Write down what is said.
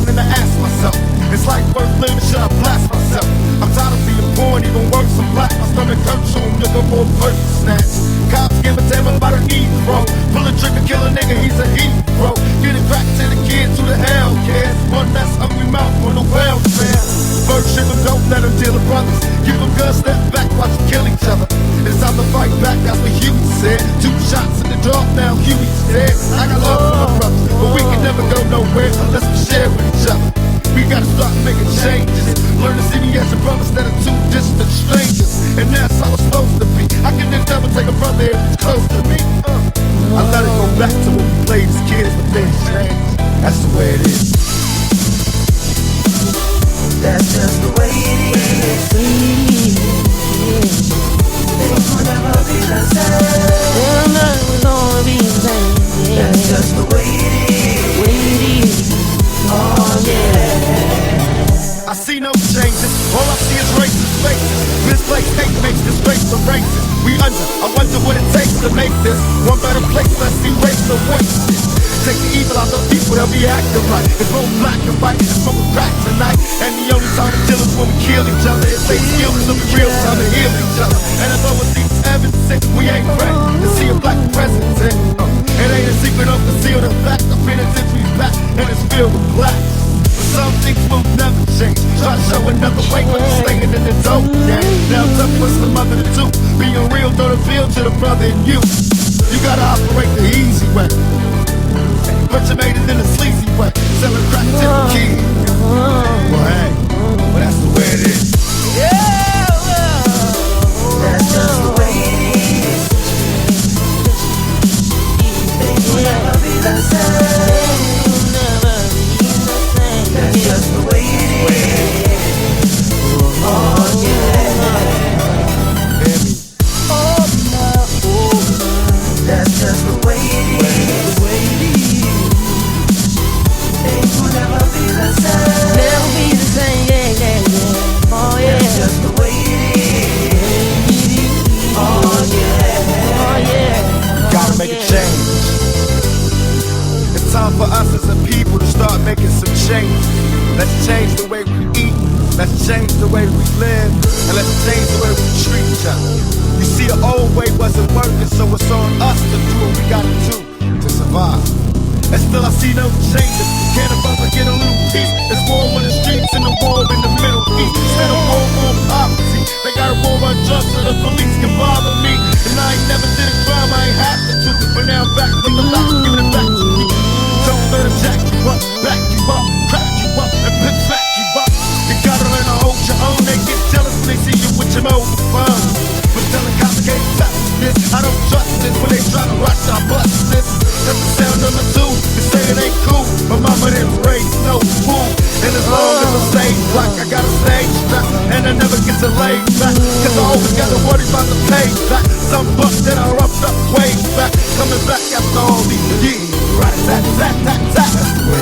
beginning to ask myself, is life worth living? Should I blast myself? I'm tired of being born, even worse, I'm black. My stomach hurts, so I'm looking for a person snatch. Cops give a damn about a Negro. Pull a trigger, kill a nigga, he's a hero. Get it back to the kids, who the hell cares? One less hungry mouth on the welfare. First ship them, don't let them deal with brothers. Give them guns, step back, watch them kill each other. It's time to fight back, that's what Huey said. 2 shots in the dark, now Huey's dead. I got love for my brothers, but we can never go nowhere unless we share with each other. We gotta start making changes. Learn to see me as a brother instead of 2 distant strangers. And that's how it's supposed to be. I can never take a brother if he's close to me. I let it go back to when we played as kids, but things change. That's the way it is. That's just the way it is. Things will never be the same. They'll never gonna be the same. Yeah. That's just the way it is. Oh yeah. I see no changes, all I see is racist faces. Misplaced hate makes this race a racist. We under, I wonder what it takes to make this one better place. Let's erase the wasted. Take the evil out of people, they'll be acting right. It's both black and white, it's smoking crack tonight. And the only time to kill is when we kill each other. It takes skills of the real time to heal each other. And as always seems evident, we ain't ready to see a black president. It ain't a secret of concealed, the fact the penitentiary's back and it's filled with blacks. Some things will never change. Try to show another way, but you're staying in the dope game. Now tough what's the mother to do. Being real don't appeal to the brother in you. You gotta operate the easy way, but you made it in a sleazy way. Selling crack to the kids. Well, hey, well that's the way it is. That's just the way it is. Things will never be the same. That's just the way it is. Oh yeah. That's just the way it is. Things will never be the same. Never be the same, yeah. Oh yeah. That's just the way it is. Oh yeah. Oh yeah. Gotta make a change. It's time for us as a people to start making some change. Let's change the way we eat. Let's change the way we live. And let's change the way we treat each other. You see, the old way wasn't working, so it's on us to do what we gotta do to survive. And still I see no changes. Can't a brother get a little peace? It's war on the streets and a war in the Middle East. Instead of war on poverty, they got a war on drugs so the police can bother me. And I ain't never did a crime, I ain't had to do it. But now I'm back with the locks, giving it back to me. Don't let them jack you up, back you up, crack you up, and pimp back you up. You gotta learn to hold your own. They get jealous when they see you with your mobile phone. But telling complicated facts this, I don't trust this. When they try to rush, I bust this. That's the sound of my two. They say it ain't cool. My mama didn't raise no fool. And as long as I stay black, I gotta stay strapped. And I never get to lay back, cause I always gotta worry about the payback. Some buck that I roughed up way back, coming back after all these years. Right, that.